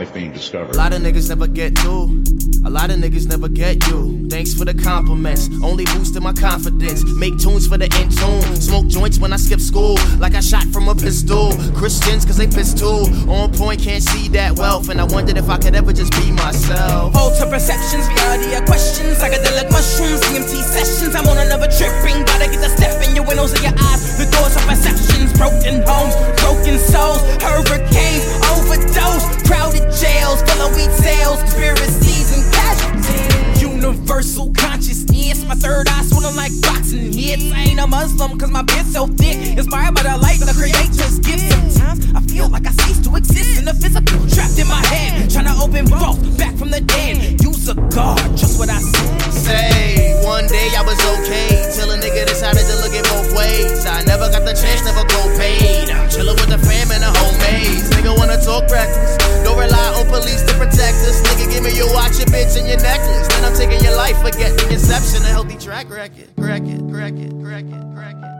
life being discovered. A lot of niggas never get through. A lot of niggas never get you. Thanks for the compliments, only boosting my confidence. Make tunes for the in tune. Smoke joints when I skip school, like I shot from a pistol. Christians, cause they pissed too. On point, can't see that wealth. And I wondered if I could ever just be myself. Alter perceptions, reality of questions. Psychedelic mushrooms, DMT sessions. I'm on another tripping. Gotta get the step in your windows of your eyes. The doors of perceptions, broken homes, broken souls. Hurricanes, overdose. Crowded jails, full of weed sales. Conspiracies and casualties. Universal consciousness. My third eye swollen like boxing hits. I ain't a Muslim cause my beard's so thick. Inspired by the light the creator's gift. Sometimes I feel like I cease to exist in the physical. Trapped in my head, trying to open vaults back from the dead. Use a guard, trust what I say. One day I was okay, till a nigga decided to look it both ways. I never got the chance, never go paid. I'm chillin' with the fam and the homies. Nigga wanna talk reckless, don't rely on police to protect us. Nigga give me your watch, your bitch, and your necklace. Then I'm taking your life, forget the inception, a healthy track record.